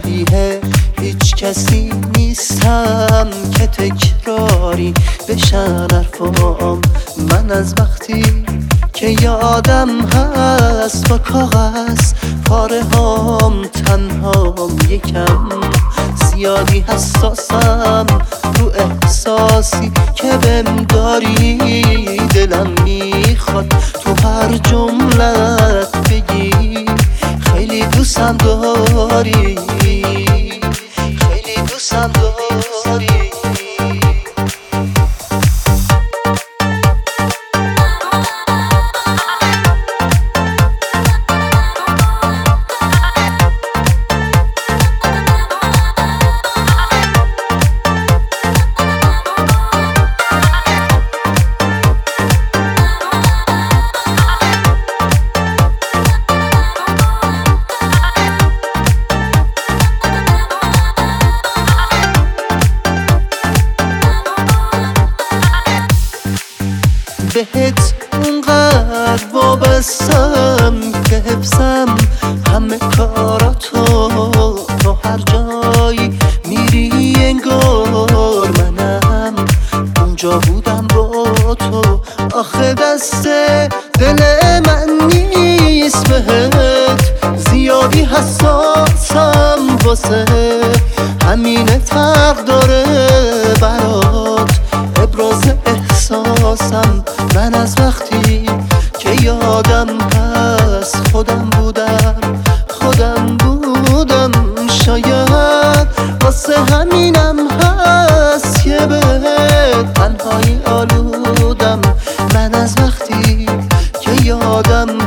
شبیه هیچ کسی نیستم که تکراری بشن حرفام. من از وقتی که یادم هست با کاغذ پاره هام تنهام، یکم زیادی حساسم رو احساسی که بهم داری. دلم میخواد تو هر جملت بگی خیلی دوستم داری، خیلی دوستم داری. بهت اونقدر وابستم که حفظم همه کاراتو. تو هر جایی میری انگار منم اونجا بودم با تو. آخه دست دل من نیست بهت، زیادی حساسم واسه همینه فرق داره برات ابراز احساسم. من از وقتی که یادم هست خودم بودم شاید واسه همینم هست که به تنهایی آلودم. من از وقتی که یادم